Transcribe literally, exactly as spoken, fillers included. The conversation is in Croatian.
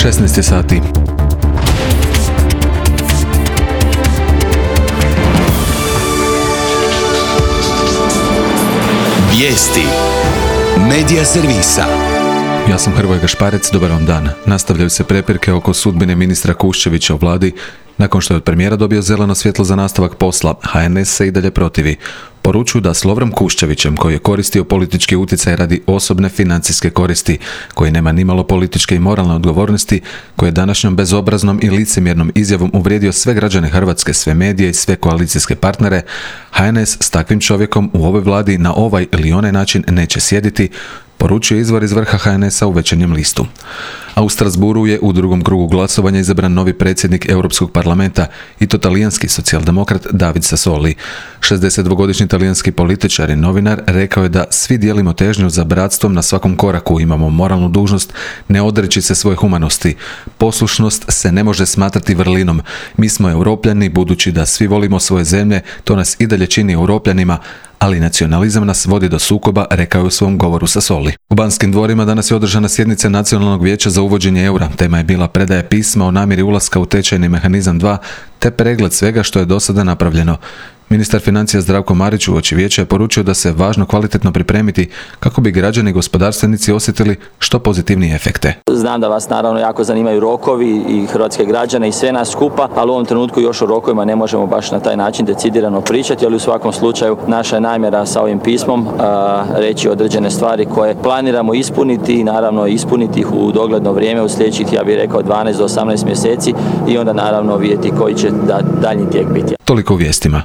šesnaest sati. Vijesti Medija servisa. Ja sam Hrvoje Gašparec, dobar vam dan. Nastavljaju se prepirke oko sudbine ministra Kuščevića u vladi. Nakon što je od premijera dobio zeleno svjetlo za nastavak posla, ha en es se i dalje protivi. Poručuju da s Lovrom Kuščevićem, koji je koristio politički utjecaj radi osobne financijske koristi, koji nema nimalo političke i moralne odgovornosti, koji je današnjom bezobraznom i licemjernom izjavom uvrijedio sve građane Hrvatske, sve medije i sve koalicijske partnere, ha en es s takvim čovjekom u ovoj vladi na ovaj ili onaj način neće sjediti, poručuje izvor iz vrha ha en esa u Večernjem listu. A u Strasburu je u drugom krugu glasovanja izabran novi predsjednik Europskog parlamenta i to talijanski socijaldemokrat David Sassoli. šezdesetdvogodišnji talijanski političar i novinar rekao je da svi dijelimo težnju za bratstvom na svakom koraku, imamo moralnu dužnost ne odreći se svoje humanosti. Poslušnost se ne može smatrati vrlinom. Mi smo Europljani, budući da svi volimo svoje zemlje, to nas i dalje čini Europljanima, ali nacionalizam nas vodi do sukoba, rekao je u svom govoru Sassoli. U Banskim dvorima danas je održana sjednica Nacionalnog vijeća za uvođenje eura. Tema je bila predaja pisma o namjeri ulaska u tečajni mehanizam dva, te pregled svega što je do sada napravljeno. Ministar financija Zdravko Marić uoči vijeća je poručio da se važno kvalitetno pripremiti kako bi građani i gospodarstvenici osjetili što pozitivnije efekte. Znam da vas naravno jako zanimaju rokovi i hrvatske građane i sve nas skupa, ali u ovom trenutku još o rokovima ne možemo baš na taj način decidirano pričati, ali u svakom slučaju naša je namjera sa ovim pismom a, reći određene stvari koje planiramo ispuniti i naravno ispuniti ih u dogledno vrijeme u sljedećih, ja bih rekao, dvanaest do osamnaest mjeseci i onda naravno vidjeti koji će da, daljnji tijek biti. Toliko u vijestima.